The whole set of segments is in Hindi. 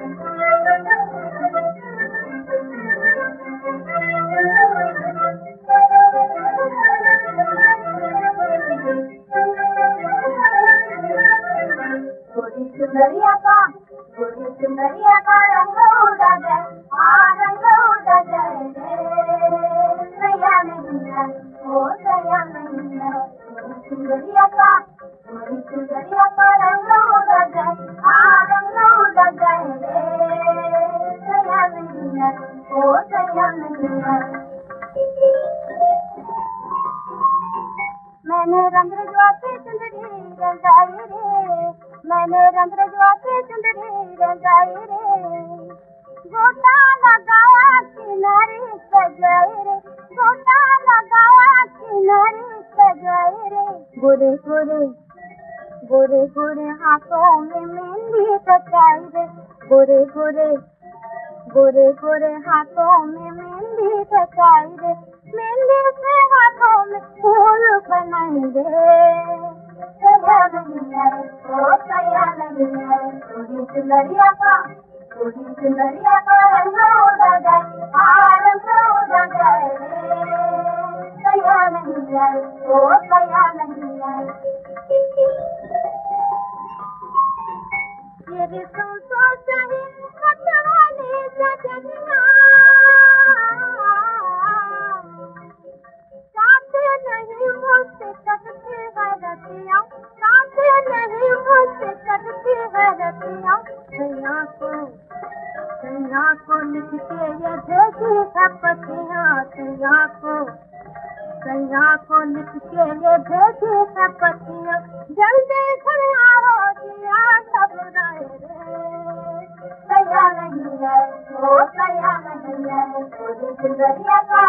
चुनरिया का रंग उड़ जाए, रंग उड़ जाए रे, सया नहीं है, ओ सया नहीं है। चुनरिया का रंग उड़ जाए, रंग उड़ जाए रे, सया नहीं है, ओ सया नहीं है। मैंने रंग रजवाते चुंदड़ी रंगाई रे, मैंने रंग रजवाते चुंदड़ी रंगाई रे, गोटा लगाया किनारे सजाए रे, गोटा लगाया किनारे सजाए रे। गोरे गोरे गोरे गोरे हाथों में मेहंदी सजाई रे, गोरे गोरे गोरे गोरे हाथों में मेहंदी सजाई रे, मेहंदी से हाथों में फूल बनाएंगे, सया नहीं है, ओ सया नहीं है। थोड़ी चुनरिया का रंग उड़ जाए, रंग उड़ जाए रे, सया नहीं है, ओ सया नहीं है। ये रेशम तो सही कटवाने सजनिया, चाहते नहीं मुझसे कटती है रतिया, चाहते नहीं मुझसे कटती है रतिया। सैया को लिख के ये भेजी है पतिया, सैया को लिख के ये भेजी है पतिया, जल्दी घर आओ जिया सब राय रे, सया नहीं है, ओ सया नहीं है। थोड़ी चुनरिया का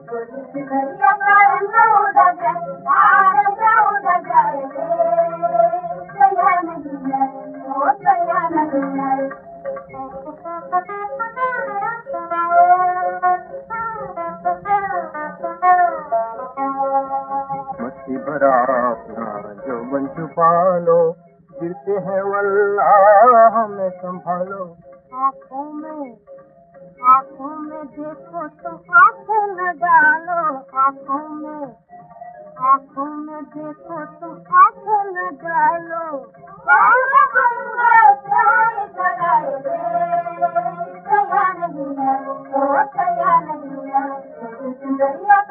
रंग उड़ जाए, रंग उड़ जाए रे, सया नहीं है, ओ सया नहीं है। मस्ती भरा अपना यौवन छुपा लो, गिरते हैं वल्लाह हमें संभालो। आँखों में देखो तो आँखों में डालो, आँखों में देखो तो आँखों में डालो। सया नहीं है, ओ सया नहीं है। चुनरिया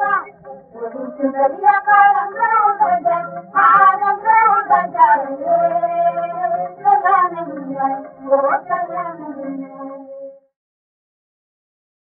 का रंग उड़ जाए, रंग उड़ जाए रे, सया नहीं है, ओ सया नहीं है।